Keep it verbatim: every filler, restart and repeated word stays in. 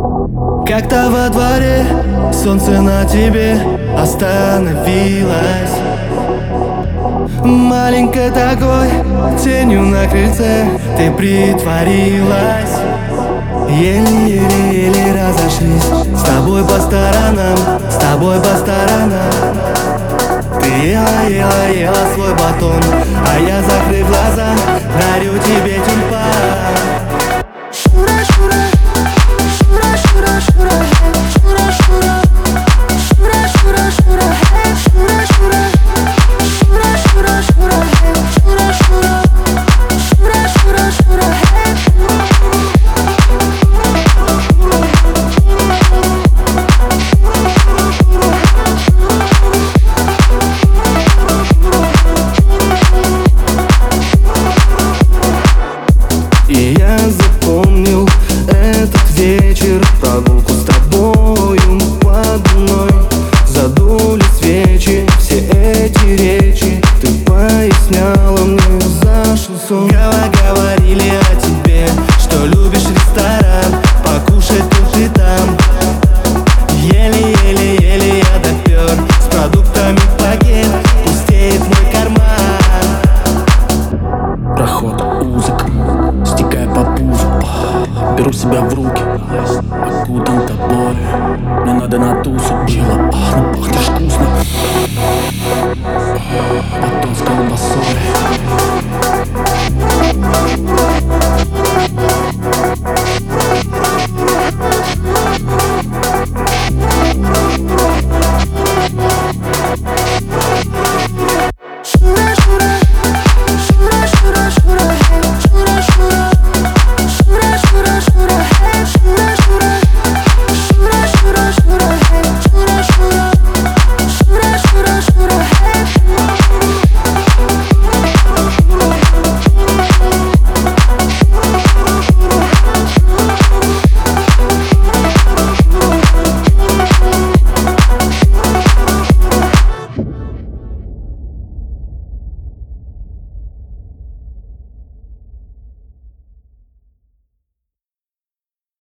Как-то во дворе солнце на тебе остановилось, маленькой такой тенью на крыльце ты притворилась. Еле-еле-еле разошлись с тобой по сторонам, с тобой по сторонам. Ты ела, ела, ела свой батон, а я, закрыв глаза, дарю тебе тюльпан. Шура, шура, шура, шура, шура, шура, шура, шура, шура, шура, шура, шура, шура, шура, шура, шура, шура, шура, шура, шура. И я запомнил этот вечер, прогулку с тобою под луной. Задули свечи, все эти речи ты поясняла мне за шансон. Говорили о тебе, что любишь ресторан, покушать тут и там. Еле-еле-еле я допер с продуктами в пакет, пустеет мой карман. Проход узок, стекая по пузу, беру себя в руки, окутан тобой. Мне надо на тусу, чила, ну пахнешь вкусно, батон с колбасой.